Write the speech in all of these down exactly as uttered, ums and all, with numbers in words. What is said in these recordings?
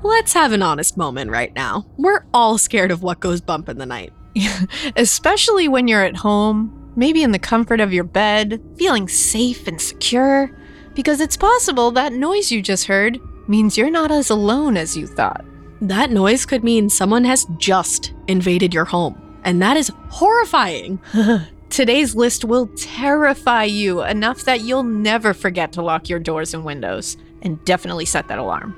Let's have an honest moment right now. We're all scared of what goes bump in the night. Especially when you're at home, maybe in the comfort of your bed, feeling safe and secure. Because it's possible that noise you just heard means you're not as alone as you thought. That noise could mean someone has just invaded your home. And that is horrifying. Today's list will terrify you enough that you'll never forget to lock your doors and windows. And definitely set that alarm.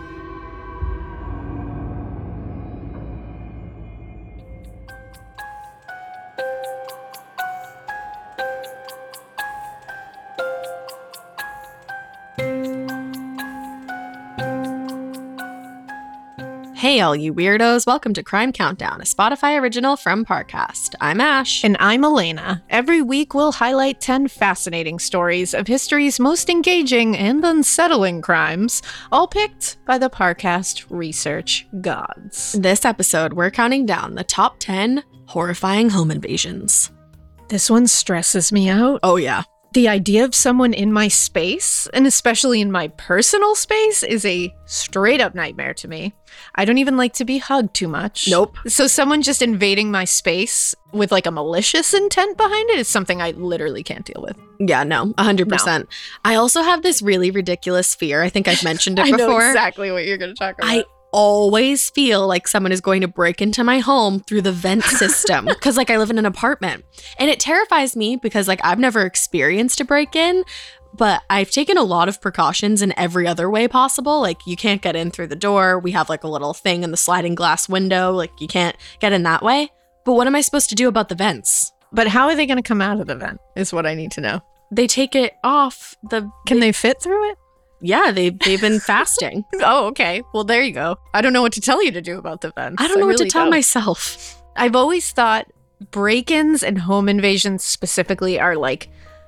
Hey, all you weirdos. Welcome to Crime Countdown, a Spotify original from Parcast. I'm Ash. And I'm Elena. Every week, we'll highlight ten fascinating stories of history's most engaging and unsettling crimes, all picked by the Parcast research gods. This episode, we're counting down the top ten horrifying home invasions. This one stresses me out. Oh, yeah. The idea of someone in my space, and especially in my personal space, is a straight-up nightmare to me. I don't even like to be hugged too much. Nope. So someone just invading my space with like a malicious intent behind it is something I literally can't deal with. Yeah, no, one hundred percent. No. I also have this really ridiculous fear. I think I've mentioned it I before. I know exactly what you're going to talk about. I always feel like someone is going to break into my home through the vent system because like I live in an apartment, and it terrifies me because like I've never experienced a break-in, but I've taken a lot of precautions in every other way possible. Like you can't get in through the door. We have like a little thing in the sliding glass window. Like you can't get in that way. But what am I supposed to do about the vents? But how are they going to come out of the vent is what I need to know. They take it off the... Can they, they fit through it? Yeah, they, they've been fasting. Oh, okay. Well, there you go. I don't know what to tell you to do about the vents. I don't know I what really to tell don't. myself. I've always thought break-ins and home invasions specifically are like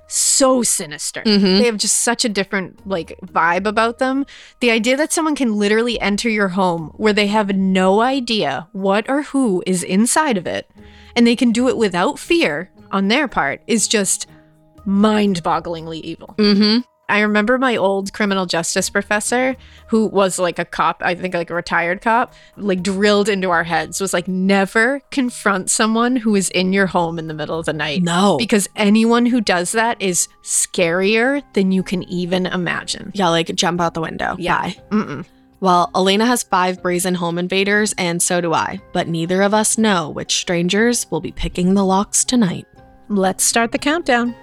so sinister. Mm-hmm. They have just such a different like vibe about them. The idea that someone can literally enter your home where they have no idea what or who is inside of it, and they can do it without fear on their part is just mind-bogglingly evil. Mm-hmm. I remember my old criminal justice professor, who was like a cop, I think like a retired cop, like drilled into our heads, was like, never confront someone who is in your home in the middle of the night. No. Because anyone who does that is scarier than you can even imagine. Yeah, like jump out the window. Yeah. Bye. Mm-mm. Well, Elena has five brazen home invaders, and so do I. But neither of us know which strangers will be picking the locks tonight. Let's start the countdown.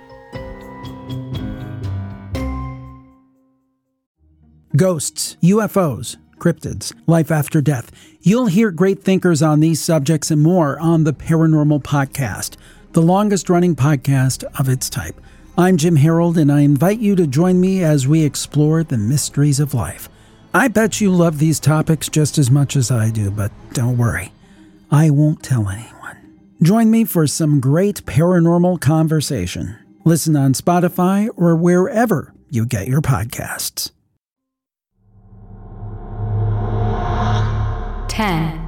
Ghosts, U F Os, cryptids, life after death. You'll hear great thinkers on these subjects and more on the Paranormal Podcast, the longest-running podcast of its type. I'm Jim Harold, and I invite you to join me as we explore the mysteries of life. I bet you love these topics just as much as I do, but don't worry. I won't tell anyone. Join me for some great paranormal conversation. Listen on Spotify or wherever you get your podcasts. ten.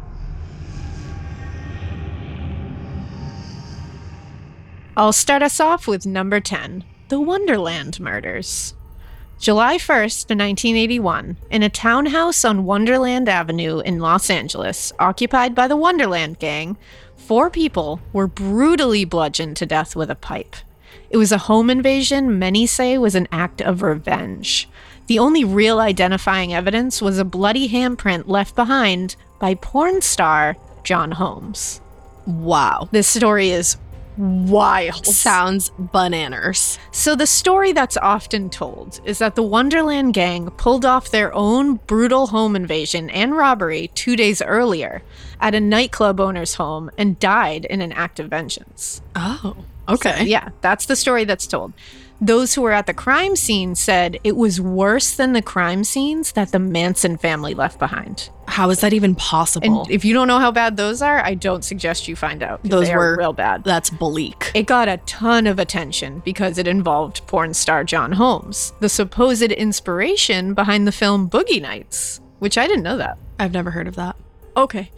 I'll start us off with number ten, the Wonderland murders. July first, nineteen eighty-one, in a townhouse on Wonderland Avenue in Los Angeles, occupied by the Wonderland Gang, four people were brutally bludgeoned to death with a pipe. It was a home invasion many say was an act of revenge. The only real identifying evidence was a bloody handprint left behind by porn star John Holmes. Wow. This story is wild. Sounds bananas. So the story that's often told is that the Wonderland Gang pulled off their own brutal home invasion and robbery two days earlier at a nightclub owner's home and died in an act of vengeance. Oh, okay. So, yeah, that's the story that's told. Those who were at the crime scene said it was worse than the crime scenes that the Manson family left behind. How is that even possible? And if you don't know how bad those are, I don't suggest you find out. Those they were are real bad. That's bleak. It got a ton of attention because it involved porn star John Holmes, the supposed inspiration behind the film Boogie Nights, which I didn't know that. I've never heard of that. Okay.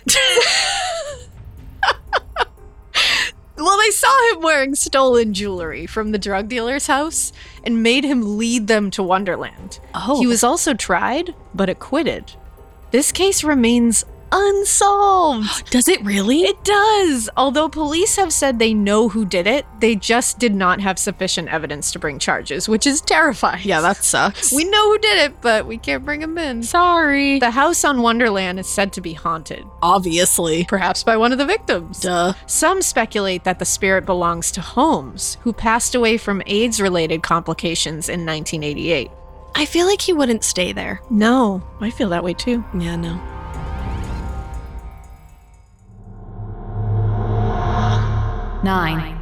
Well, they saw him wearing stolen jewelry from the drug dealer's house and made him lead them to Wonderland. Oh. He was also tried, but acquitted. This case remains unsolved. Does it really? It does. Although police have said they know who did it, they just did not have sufficient evidence to bring charges, which is terrifying. Yeah, that sucks. We know who did it, but we can't bring him in. Sorry. The house on Wonderland is said to be haunted. Obviously. Perhaps by one of the victims. Duh. Some speculate that the spirit belongs to Holmes, who passed away from AIDS-related complications in nineteen eighty-eight. I feel like he wouldn't stay there. No, I feel that way too. Yeah, no. Nine.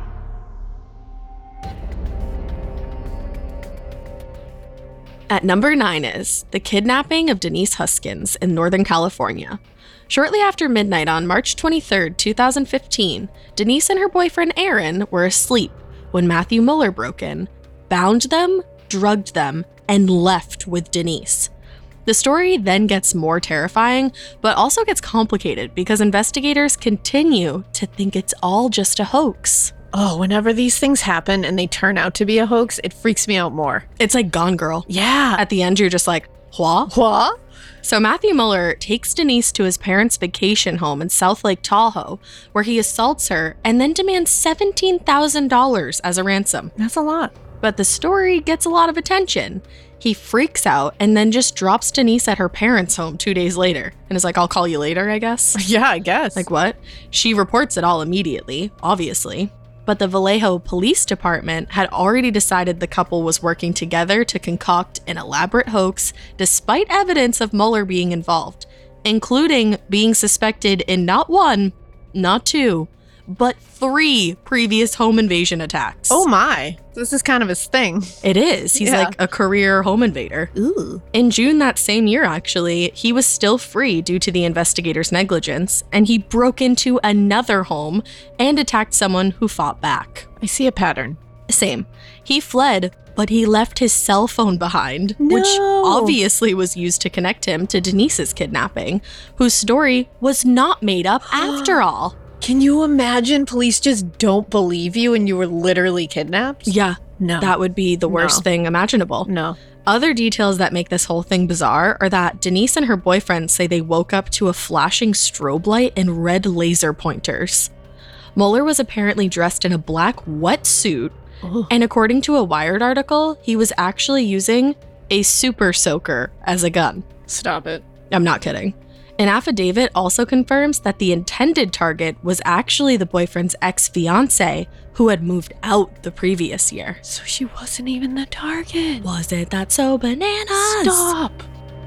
At number nine is the kidnapping of Denise Huskins in Northern California. Shortly after midnight on March twenty-third, two thousand fifteen, Denise and her boyfriend Aaron were asleep when Matthew Muller broke in, bound them, drugged them, and left with Denise. The story then gets more terrifying, but also gets complicated because investigators continue to think it's all just a hoax. Oh, whenever these things happen and they turn out to be a hoax, it freaks me out more. It's like Gone Girl. Yeah. At the end, you're just like, what? What? So Matthew Muller takes Denise to his parents' vacation home in South Lake Tahoe, where he assaults her and then demands seventeen thousand dollars as a ransom. That's a lot. But the story gets a lot of attention. He freaks out and then just drops Denise at her parents' home two days later and is like, I'll call you later, I guess. Yeah, I guess. Like, what? She reports it all immediately, obviously. But the Vallejo Police Department had already decided the couple was working together to concoct an elaborate hoax despite evidence of Muller being involved, including being suspected in not one, not two, but three previous home invasion attacks. Oh my. This is kind of his thing. It is. He's Yeah. like a career home invader. Ooh. In June that same year, actually, he was still free due to the investigators' negligence, and he broke into another home and attacked someone who fought back. I see a pattern. Same. He fled, but he left his cell phone behind, which No. obviously was used to connect him to Denise's kidnapping, whose story was not made up after all. Can you imagine police just don't believe you and you were literally kidnapped? Yeah, No. that would be the worst No. thing imaginable. No. Other details that make this whole thing bizarre are that Denise and her boyfriend say they woke up to a flashing strobe light and red laser pointers. Muller was apparently dressed in a black wetsuit, Ugh. and according to a Wired article, he was actually using a super soaker as a gun. Stop it. I'm not kidding. An affidavit also confirms that the intended target was actually the boyfriend's ex-fiancée who had moved out the previous year. So she wasn't even the target. Wasn't that so bananas? Stop.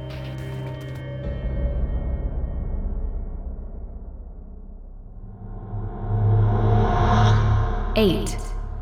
Eight.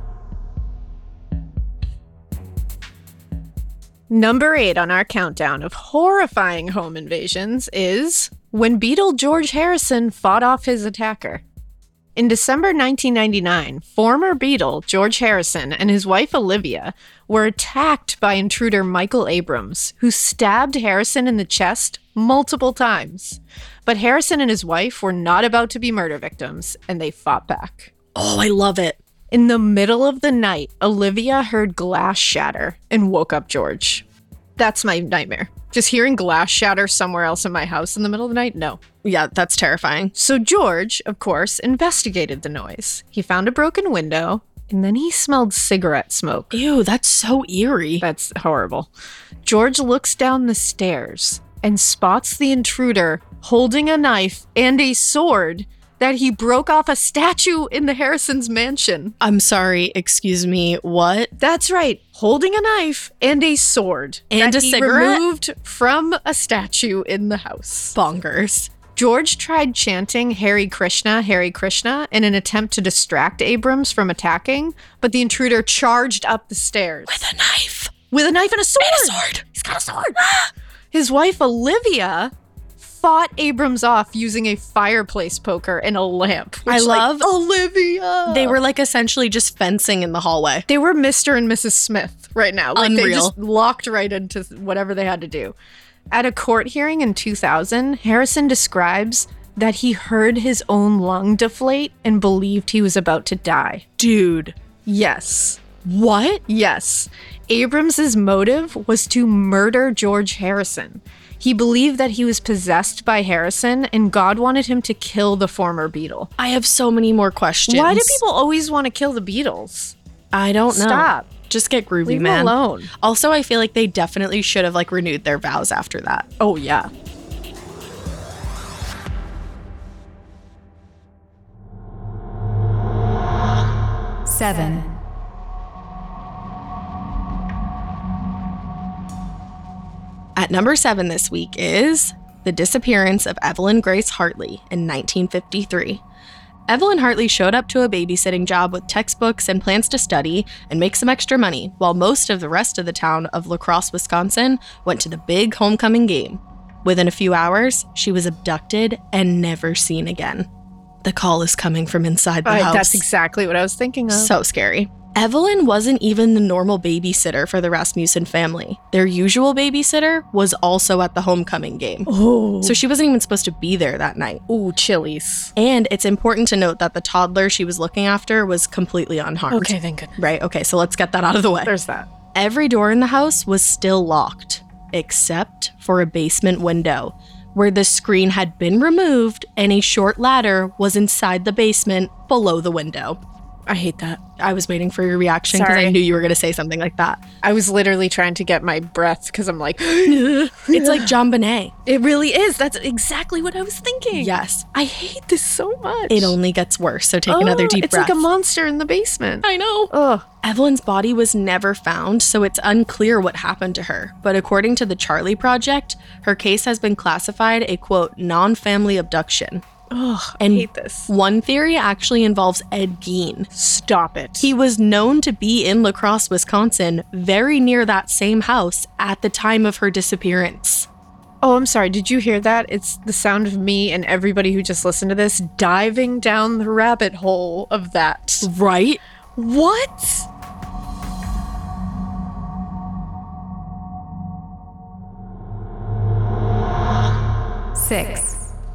Number eight on our countdown of horrifying home invasions is when Beatle George Harrison fought off his attacker. In December nineteen ninety-nine, former Beatle George Harrison and his wife Olivia were attacked by intruder Michael Abrams, who stabbed Harrison in the chest multiple times. But Harrison and his wife were not about to be murder victims, and they fought back. Oh, I love it. In the middle of the night, Olivia heard glass shatter and woke up George. That's my nightmare. Just hearing glass shatter somewhere else in my house in the middle of the night? No. Yeah, that's terrifying. So George, of course, investigated the noise. He found a broken window, and then he smelled cigarette smoke. Ew, that's so eerie. That's horrible. George looks down the stairs and spots the intruder holding a knife and a sword that he broke off a statue in the Harrison's mansion. I'm sorry, excuse me, what? That's right, holding a knife and a sword. And that a he cigarette? removed from a statue in the house. Bonkers. George tried chanting Hare Krishna, Hare Krishna in an attempt to distract Abrams from attacking, but the intruder charged up the stairs. With a knife. With a knife and a sword! And a sword. He's got a sword! His wife, Olivia, fought Abrams off using a fireplace poker and a lamp. I which, like, love- Olivia! They were like essentially just fencing in the hallway. They were Mister and Missus Smith right now. Like they Unreal. just locked right into whatever they had to do. At a court hearing in two thousand, Harrison describes that he heard his own lung deflate and believed he was about to die. Dude. Yes. What? Yes. Abrams's motive was to murder George Harrison. He believed that he was possessed by Harrison and God wanted him to kill the former Beatle. I have so many more questions. Why do people always want to kill the Beatles? I don't know. Stop. Just get groovy, Leave man. them alone. Also, I feel like they definitely should have like renewed their vows after that. Oh, yeah. Seven. At number seven this week is the disappearance of Evelyn Grace Hartley in nineteen fifty-three. Evelyn Hartley showed up to a babysitting job with textbooks and plans to study and make some extra money, while most of the rest of the town of La Crosse, Wisconsin went to the big homecoming game. Within a few hours, she was abducted and never seen again. The call is coming from inside the Uh, house. that's exactly what I was thinking of. So scary. Evelyn wasn't even the normal babysitter for the Rasmussen family. Their usual babysitter was also at the homecoming game. Oh. So she wasn't even supposed to be there that night. Ooh, chilies. And it's important to note that the toddler she was looking after was completely unharmed. Okay, thank goodness. Right, okay, so let's get that out of the way. There's that. Every door in the house was still locked, except for a basement window, where the screen had been removed and a short ladder was inside the basement below the window. I hate that. I was waiting for your reaction because I Sorry. knew you were going to say something like that. I was literally trying to get my breath because I'm like, It's like John Bonet. it really is. That's exactly what I was thinking. Yes. I hate this so much. It only gets worse, so take another Oh, deep it's breath. like a monster in the basement. I know. Ugh. Evelyn's body was never found, so it's unclear what happened to her. But according to the Charlie Project, her case has been classified a, quote, non-family abduction. Ugh, And I hate this. one theory actually involves Ed Gein. Stop it. He was known to be in La Crosse, Wisconsin, very near that same house at the time of her disappearance. Oh, I'm sorry. Did you hear that? It's the sound of me and everybody who just listened to this diving down the rabbit hole of that. Right? What? Six.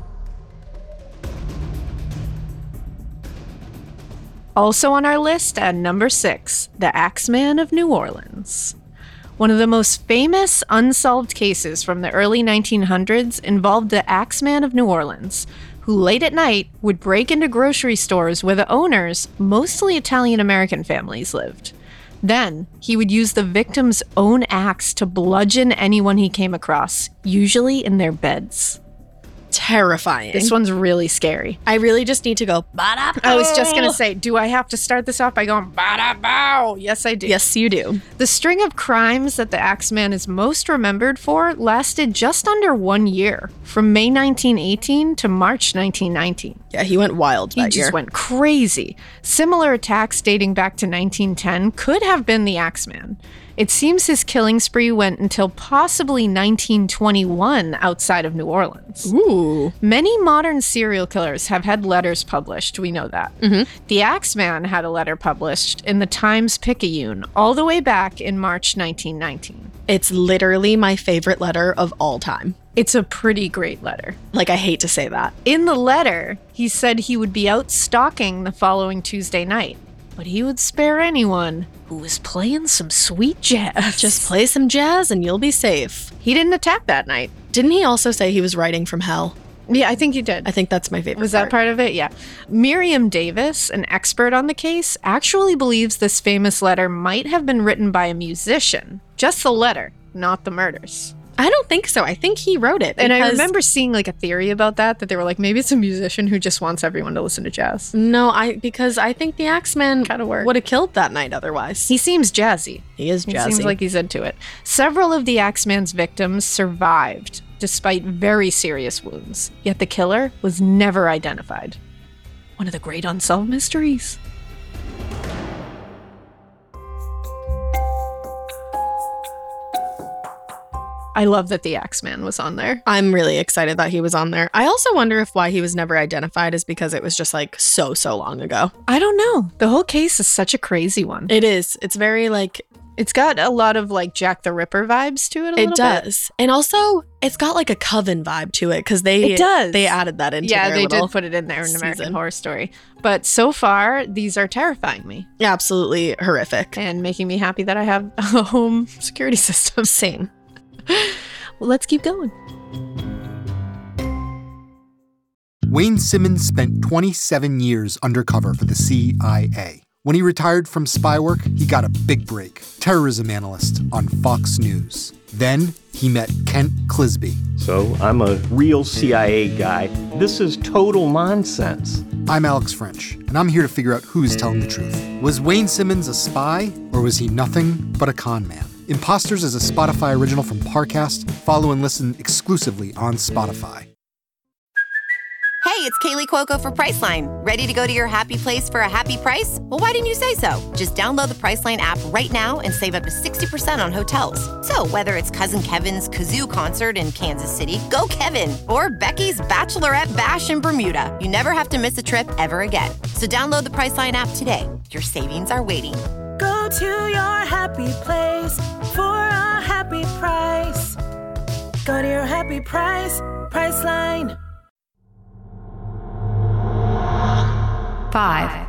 Also on our list at number six, the Axeman of New Orleans. One of the most famous unsolved cases from the early nineteen hundreds involved the Axeman of New Orleans, who late at night would break into grocery stores where the owners, mostly Italian-American families, lived. Then, he would use the victim's own axe to bludgeon anyone he came across, usually in their beds. Terrifying. This one's really scary. I really just need to go, ba-da. I was just going to say, do I have to start this off by going, ba-da-bow? Yes, I do. Yes, you do. The string of crimes that the Axeman is most remembered for lasted just under one year, from May nineteen eighteen to March nineteen nineteen. Yeah, he went wild He that just year. went crazy. Similar attacks dating back to nineteen ten could have been the Axeman. It seems his killing spree went until possibly nineteen twenty-one outside of New Orleans. Ooh. Many modern serial killers have had letters published. We know that. Mm-hmm. The Axeman had a letter published in the Times-Picayune all the way back in March nineteen nineteen. It's literally my favorite letter of all time. It's a pretty great letter. Like, I hate to say that. In the letter, he said he would be out stalking the following Tuesday night, but he would spare anyone who was playing some sweet jazz. Just play some jazz and you'll be safe. He didn't attack that night. Didn't he also say he was writing from hell? Yeah, I think he did. I think that's my favorite Was that part. part of it? Yeah. Miriam Davis, an expert on the case, actually believes this famous letter might have been written by a musician. Just the letter, not the murders. I don't think so. I think he wrote it. And I because- remember seeing like a theory about that, that they were like, maybe it's a musician who just wants everyone to listen to jazz. No, I because I think the Axeman Kinda work. would have killed that night otherwise. He seems jazzy. He is He jazzy. seems like he's into it. Several of the Axeman's victims survived, despite very serious wounds. Yet the killer was never identified. One of the great unsolved mysteries. I love that the Axeman was on there. I'm really excited that he was on there. I also wonder if why he was never identified is because it was just like so, so long ago. I don't know. The whole case is such a crazy one. It is. It's very like, It's got a lot of like Jack the Ripper vibes to it a it little does. And also, it's got like a coven vibe to it because they It does. they added that into yeah, their they little did put it in there in American season. Horror Story. But so far, these are terrifying me Absolutely horrific. and making me happy that I have a home security system. Same. Well, let's keep going. Wayne Simmons spent twenty-seven years undercover for the C I A. When he retired from spy work, he got a big break, terrorism analyst on Fox News. Then he met Kent Clisby. So I'm a real C I A guy. This is total nonsense. I'm Alex French, and I'm here to figure out who's telling the truth. Was Wayne Simmons a spy, or was he nothing but a con man? Imposters is a Spotify original from Parcast. Follow and listen exclusively on Spotify. Hey, it's Kaylee Cuoco for Priceline. Ready to go to your happy place for a happy price? Well, why didn't you say so? Just download the Priceline app right now and save up to sixty percent on hotels. So whether it's Cousin Kevin's Kazoo Concert in Kansas City, go Kevin, or Becky's Bachelorette Bash in Bermuda, you never have to miss a trip ever again. So download the Priceline app today. Your savings are waiting. Go to your happy place for a happy price. Go to your happy price, Priceline. Five.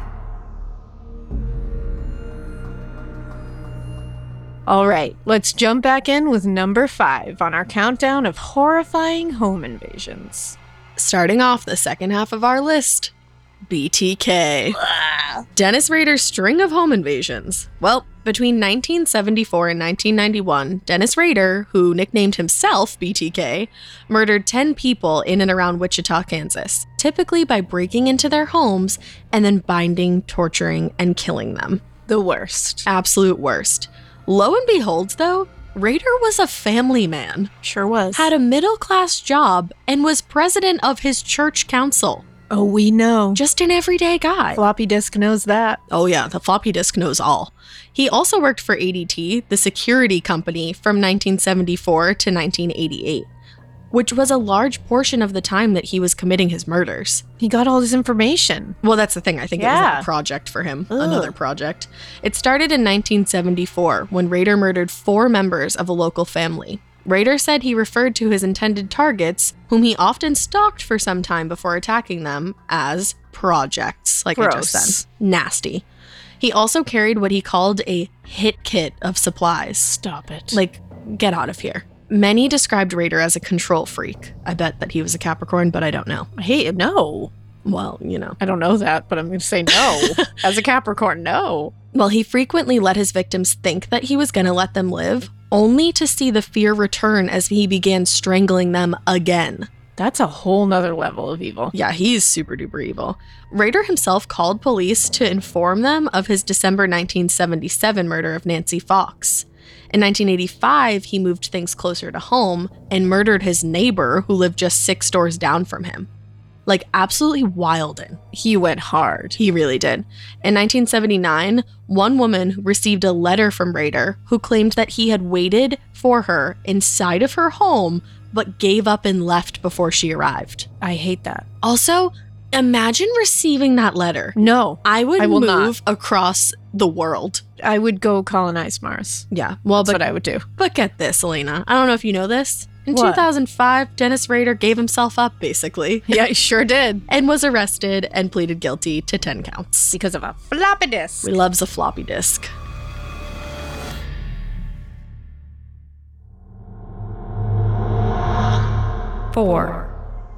All right, let's jump back in with number five on our countdown of horrifying home invasions. Starting off the second half of our list, B T K. Dennis Rader's string of home invasions. Well, between nineteen seventy-four and nineteen ninety-one, Dennis Rader, who nicknamed himself B T K, murdered ten people in and around Wichita, Kansas, typically by breaking into their homes and then binding, torturing, and killing them. The worst. Absolute worst. Lo and behold, though, Rader was a family man. Sure was. Had a middle-class job and was president of his church council. Oh, we know. Just an everyday guy. Floppy disk knows that. Oh yeah, the floppy disk knows all. He also worked for A D T, the security company, from nineteen seventy-four to nineteen eighty-eight, which was a large portion of the time that he was committing his murders. He got all this information. Well, that's the thing. I think it was Yeah. like a project for him. Ugh. Another project. It started in nineteen seventy-four when Rader murdered four members of a local family. Rader said he referred to his intended targets, whom he often stalked for some time before attacking them, as projects, like I just Gross. said. Nasty. He also carried what he called a hit kit of supplies. Stop it. Like, get out of here. Many described Rader as a control freak. I bet that he was a Capricorn, but I don't know. hey, no. Well, you know. I don't know that, but I'm going to say no. As a Capricorn, no. Well, he frequently let his victims think that he was going to let them live, only to see the fear return as he began strangling them again. That's a whole nother level of evil. Yeah, he's super duper evil. Rader himself called police to inform them of his December nineteen seventy-seven murder of Nancy Fox. In nineteen eighty-five, he moved things closer to home and murdered his neighbor who lived just six doors down from him. Like, absolutely wildin'. He went hard. He really did. In nineteen seventy-nine, one woman received a letter from Rader who claimed that he had waited for her inside of her home, but gave up and left before she arrived. I hate that. Also, imagine receiving that letter. No. I would I will move across the world. I would go colonize Mars. Yeah, well, That's but, what I would do. but get this, Elena. I don't know if you know this. In What? two thousand five, Dennis Rader gave himself up, basically. Yeah, he sure did. And was arrested and pleaded guilty to ten counts. Because of a floppy disk. We loves a floppy disk. Four.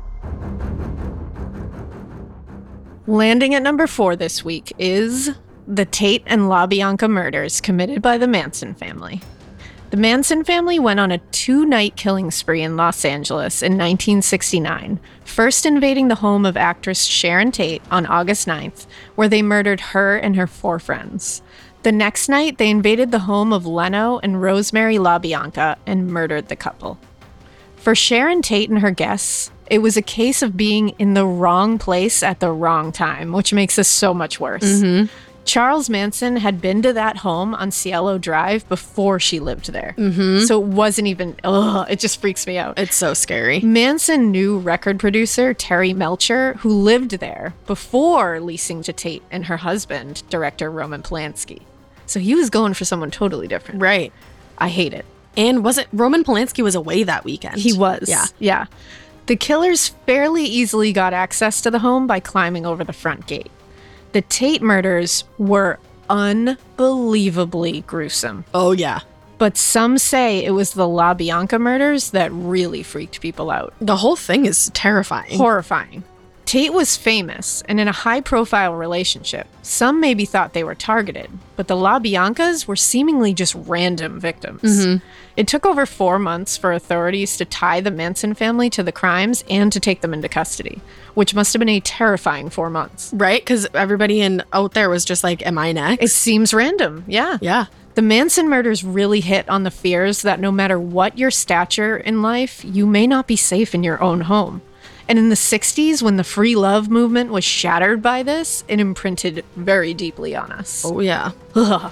Landing at number four this week is the Tate and LaBianca murders committed by the Manson family. The Manson family went on a two-night killing spree in Los Angeles in nineteen sixty-nine, first invading the home of actress Sharon Tate on August ninth, where they murdered her and her four friends. The next night, they invaded the home of Leno and Rosemary LaBianca and murdered the couple. For Sharon Tate and her guests, it was a case of being in the wrong place at the wrong time, which makes this so much worse. Mm-hmm. Charles Manson had been to that home on Cielo Drive before she lived there. Mm-hmm. So it wasn't even, ugh, it just freaks me out. It's so scary. Manson knew record producer Terry Melcher, who lived there before leasing to Tate and her husband, director Roman Polanski. So he was going for someone totally different. Right. I hate it. And was it Roman Polanski was away that weekend? He was. Yeah. Yeah. The killers fairly easily got access to the home by climbing over the front gate. The Tate murders were unbelievably gruesome. Oh, yeah. But some say it was the LaBianca murders that really freaked people out. The whole thing is terrifying. Horrifying. Tate was famous and in a high-profile relationship. Some maybe thought they were targeted, but the LaBiancas were seemingly just random victims. Mm-hmm. It took over four months for authorities to tie the Manson family to the crimes and to take them into custody, which must have been a terrifying four months. Right? Because everybody in out there was just like, am I next? It seems random, yeah. Yeah. The Manson murders really hit on the fears that no matter what your stature in life, you may not be safe in your own home. And in the sixties, when the free love movement was shattered by this, it imprinted very deeply on us. Oh, yeah. Ugh.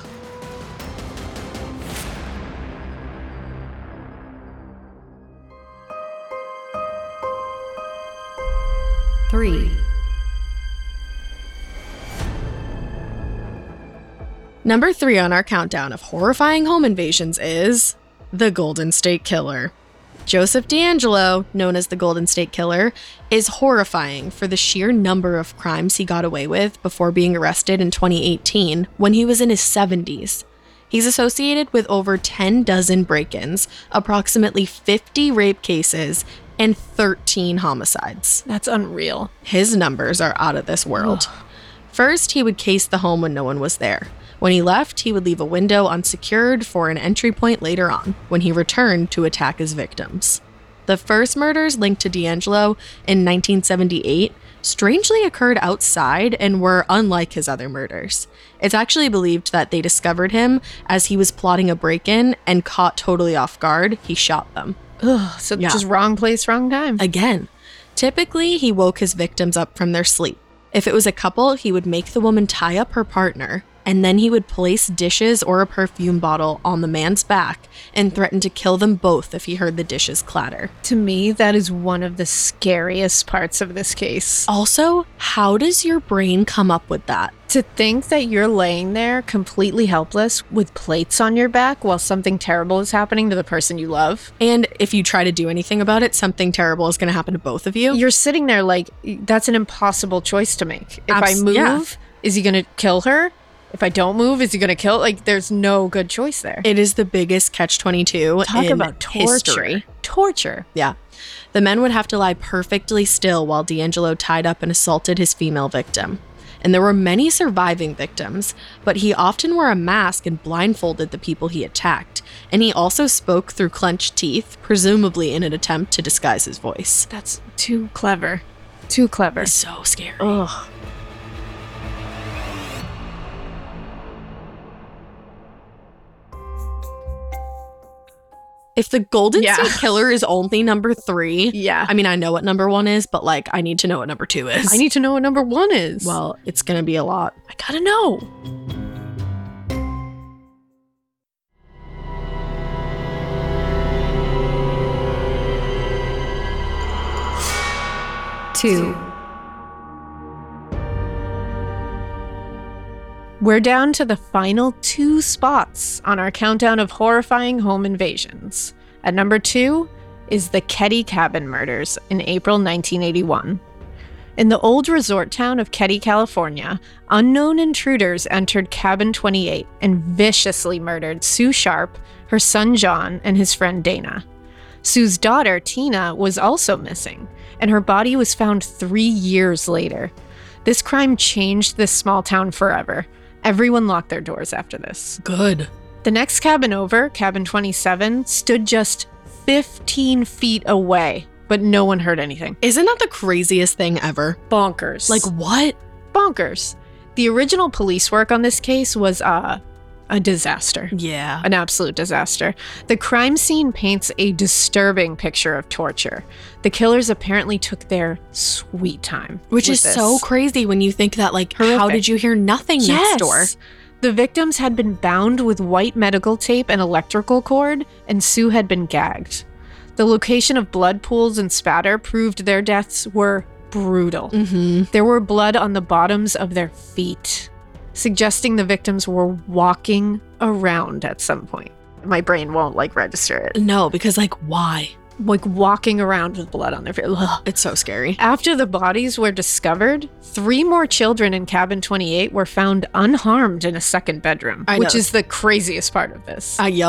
Three. Number three on our countdown of horrifying home invasions is the Golden State Killer. Joseph DeAngelo, known as the Golden State Killer, is horrifying for the sheer number of crimes he got away with before being arrested in twenty eighteen when he was in his seventies. He's associated with over ten dozen break-ins, approximately fifty rape cases, and thirteen homicides. That's unreal. His numbers are out of this world. First, he would case the home when no one was there. When he left, he would leave a window unsecured for an entry point later on, when he returned to attack his victims. The first murders linked to DeAngelo in nineteen seventy-eight strangely occurred outside and were unlike his other murders. It's actually believed that they discovered him as he was plotting a break-in and caught totally off guard, he shot them. Ugh, so Yeah. just wrong place, wrong time. Again, typically he woke his victims up from their sleep. If it was a couple, he would make the woman tie up her partner, and then he would place dishes or a perfume bottle on the man's back and threaten to kill them both if he heard the dishes clatter. To me, that is one of the scariest parts of this case. Also, how does your brain come up with that? To think that you're laying there completely helpless with plates on your back while something terrible is happening to the person you love. And if you try to do anything about it, something terrible is going to happen to both of you. You're sitting there like, that's an impossible choice to make. If Abs- I move, yeah. is he going to kill her? If I don't move, is he going to kill? Like, there's no good choice there. It is the biggest catch twenty-two Talk in about torture. history. Torture. Yeah. The men would have to lie perfectly still while DeAngelo tied up and assaulted his female victim. And there were many surviving victims, but he often wore a mask and blindfolded the people he attacked. And he also spoke through clenched teeth, presumably in an attempt to disguise his voice. That's too clever. Too clever. It's so scary. Ugh. If the Golden Yeah. State Killer is only number three, Yeah. I mean, I know what number one is, but like, I need to know what number two is. I need to know what number one is. Well, it's gonna be a lot. I gotta know. Two. We're down to the final two spots on our countdown of horrifying home invasions. At number two is the Ketty Cabin murders in April nineteen eighty-one. In the old resort town of Ketty, California, unknown intruders entered Cabin twenty-eight and viciously murdered Sue Sharp, her son John, and his friend Dana. Sue's daughter, Tina, was also missing, and her body was found three years later. This crime changed this small town forever. Everyone locked their doors after this. Good. The next cabin over, Cabin twenty-seven, stood just fifteen feet away, but no one heard anything. Isn't that the craziest thing ever? Bonkers. Like, what? bonkers. The original police work on this case was uh, a disaster. Yeah. An absolute disaster. The crime scene paints a disturbing picture of torture. The killers apparently took their sweet time. Which with is this. so crazy when you think that, like, how Horrific. did you hear nothing Yes. next door? The victims had been bound with white medical tape and electrical cord, and Sue had been gagged. The location of blood pools and spatter proved their deaths were brutal. Mm-hmm. There were blood on the bottoms of their feet, suggesting the victims were walking around at some point. My brain won't, like, register it. No, because, like, why? Like, walking around with blood on their feet. Ugh. It's so scary. After the bodies were discovered, three more children in Cabin twenty-eight were found unharmed in a second bedroom, I which know. is the craziest part of this. Uh, yup.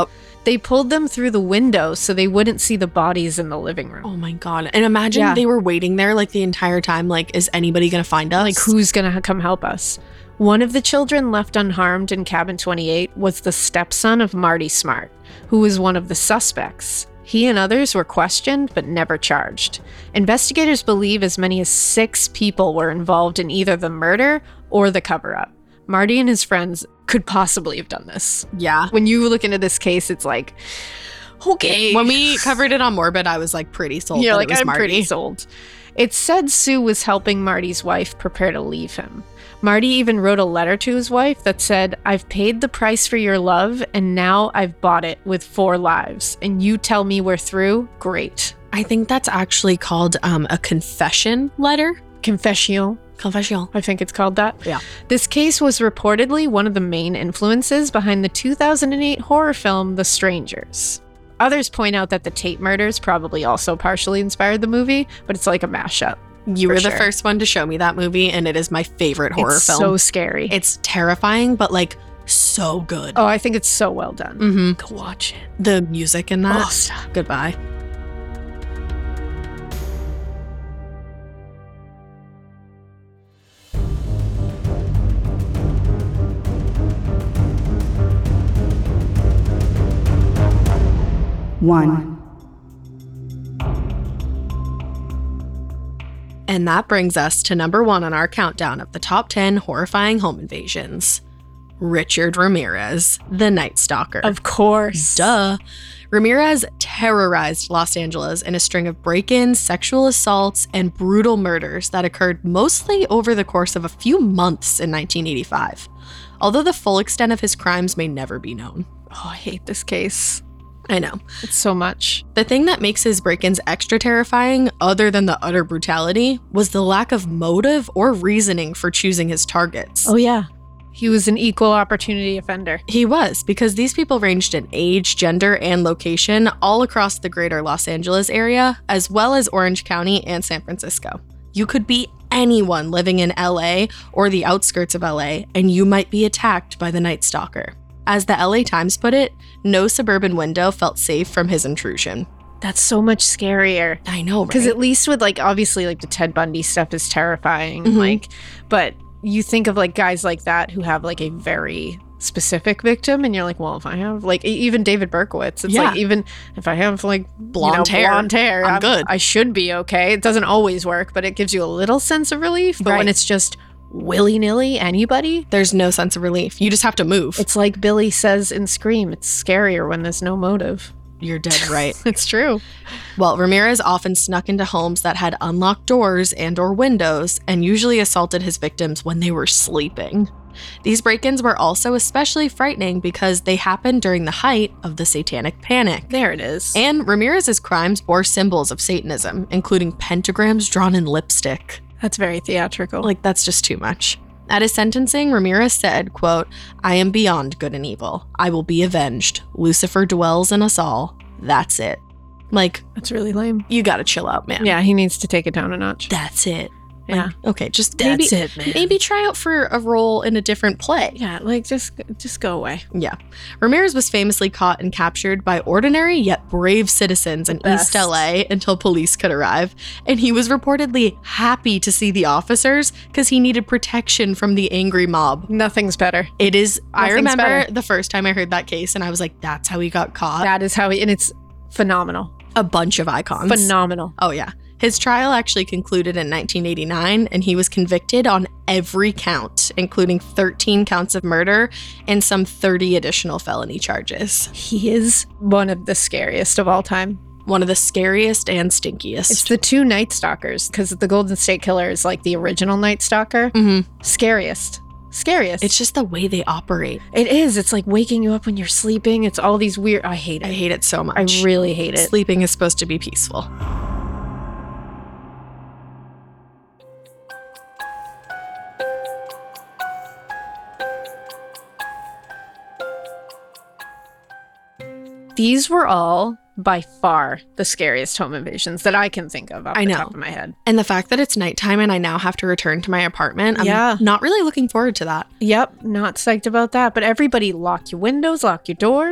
They pulled them through the window so they wouldn't see the bodies in the living room. Oh my God. And imagine Yeah. they were waiting there like the entire time. Like, is anybody going to find us? Like, who's going to come help us? One of the children left unharmed in cabin twenty-eight was the stepson of Marty Smart, who was one of the suspects. He and others were questioned but never charged. Investigators believe as many as six people were involved in either the murder or the cover-up. Marty and his friends could possibly have done this. Yeah. When you look into this case, it's like, okay. When we covered it on Morbid, I was like pretty sold. You're that like, it was I'm Marty. pretty sold. It said Sue was helping Marty's wife prepare to leave him. Marty even wrote a letter to his wife that said, I've paid the price for your love, and now I've bought it with four lives. And you tell me we're through? Great. I think that's actually called um, a confession letter. Confession. Confession. I think it's called that. Yeah. This case was reportedly one of the main influences behind the two thousand eight horror film The Strangers. Others point out that the Tate murders probably also partially inspired the movie, but it's like a mashup. You for were the sure. first one to show me that movie, and it is my favorite horror It's film. so scary. It's terrifying, but like so good. Oh, I think it's so well done. Mm-hmm. Go watch it. The music in that. Oh, stop. Goodbye. One. And that brings us to number one on our countdown of the top ten horrifying home invasions. Richard Ramirez, the Night Stalker. Of course. Duh. Ramirez terrorized Los Angeles in a string of break-ins, sexual assaults, and brutal murders that occurred mostly over the course of a few months in nineteen eighty-five. Although the full extent of his crimes may never be known. Oh, I hate this case. I know. It's so much. The thing that makes his break-ins extra terrifying, other than the utter brutality, was the lack of motive or reasoning for choosing his targets. Oh, yeah. He was an equal opportunity offender. He was, because these people ranged in age, gender, and location all across the greater Los Angeles area, as well as Orange County and San Francisco. You could be anyone living in L A or the outskirts of L A, and you might be attacked by the Night Stalker. As the L A Times put it, no suburban window felt safe from his intrusion. That's so much scarier. I know, right? Because at least with, like, obviously, like, the Ted Bundy stuff is terrifying. Mhm. Like, but you think of, like, guys like that who have, like, a very specific victim, and you're like, well, if I have, like, e- even David Berkowitz, it's Yeah. like, even if I have, like, Blonde you know, hair, blonde hair, I'm good. I should be okay. It doesn't always work, but it gives you a little sense of relief. But Right. when it's just willy-nilly anybody, There's no sense of relief. You just have to move. it's like Billy says in Scream, it's scarier when there's no motive. You're dead right. It's true. Well, Ramirez often snuck into homes that had unlocked doors and or windows and usually assaulted his victims when they were sleeping. These break-ins were also especially frightening because they happened during the height of the Satanic Panic. There it is. And Ramirez's crimes bore symbols of Satanism, including pentagrams drawn in lipstick. That's very theatrical. Like, that's just too much. At his sentencing, Ramirez said, quote, "I am beyond good and evil. I will be avenged. Lucifer dwells in us all. That's it." Like, that's really lame. you gotta chill out, man. Yeah, he needs to take it down a notch. That's it. Yeah. Like, okay, just That's maybe, it, man. maybe try out for a role in a different play. Yeah, like, just just go away. Yeah. Ramirez was famously caught and captured by ordinary yet brave citizens in Best. East L A until police could arrive. And he was reportedly happy to see the officers because he needed protection from the angry mob. Nothing's better. It is, I Nothing's remember better. the first time I heard that case and I was like, that's how he got caught. That is how he, and it's phenomenal. A bunch of icons. Phenomenal. Oh, yeah. His trial actually concluded in nineteen eighty-nine, and he was convicted on every count, including thirteen counts of murder and some thirty additional felony charges. He is one of the scariest of all time. One of the scariest and stinkiest. It's the two Night Stalkers, because the Golden State Killer is like the original Night Stalker. Mhm. Scariest. Scariest. It's just the way they operate. It is. It's like waking you up when you're sleeping. It's all these weird. I hate it. I hate it so much. I really hate it. Sleeping is supposed to be peaceful. These were all by far the scariest home invasions that I can think of off I the know. top of my head. And the fact that it's nighttime and I now have to return to my apartment, I'm Yeah. not really looking forward to that. Yep, not psyched about that. But everybody lock your windows, lock your doors.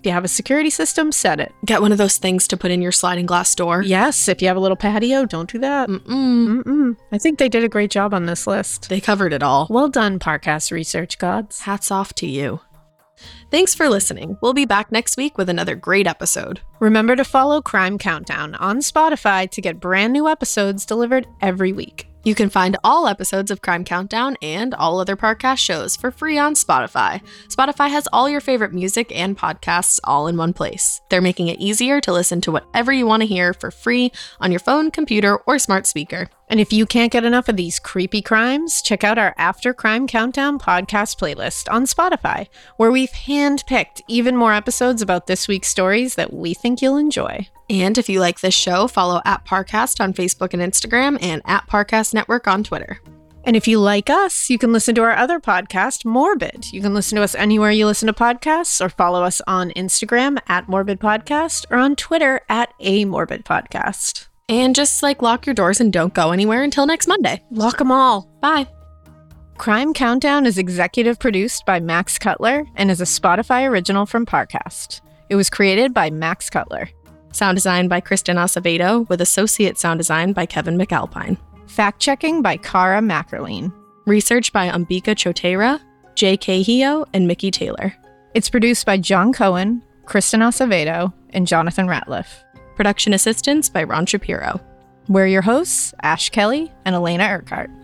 If you have a security system, set it. Get one of those things to put in your sliding glass door. Yes, if you have a little patio, don't do that. Mm-mm. Mm-mm. I think they did a great job on this list. They covered it all. Well done, Parcast research gods. Hats off to you. Thanks for listening. We'll be back next week with another great episode. Remember to follow Crime Countdown on Spotify to get brand new episodes delivered every week. You can find all episodes of Crime Countdown and all other Parcast shows for free on Spotify. Spotify has all your favorite music and podcasts all in one place. They're making it easier to listen to whatever you want to hear for free on your phone, computer, or smart speaker. And if you can't get enough of these creepy crimes, check out our After Crime Countdown podcast playlist on Spotify, where we've handpicked even more episodes about this week's stories that we think you'll enjoy. And if you like this show, follow at Parcast on Facebook and Instagram and at Parcast Network on Twitter. And if you like us, you can listen to our other podcast, Morbid. You can listen to us anywhere you listen to podcasts, or follow us on Instagram at Morbid Podcast, or on Twitter at A Morbid Podcast. And just like lock your doors and don't go anywhere until next Monday. Lock them all. Bye. Crime Countdown is executive produced by Max Cutler and is a Spotify original from Parcast. It was created by Max Cutler. Sound design by Kristen Acevedo, with associate sound design by Kevin McAlpine. Fact-checking by Cara Mackerline. Research by Ambika Chotera, Jay Cahio, and Mickey Taylor. It's produced by John Cohen, Kristen Acevedo, and Jonathan Ratliff. Production assistance by Ron Shapiro. We're your hosts, Ash Kelly and Elena Urquhart.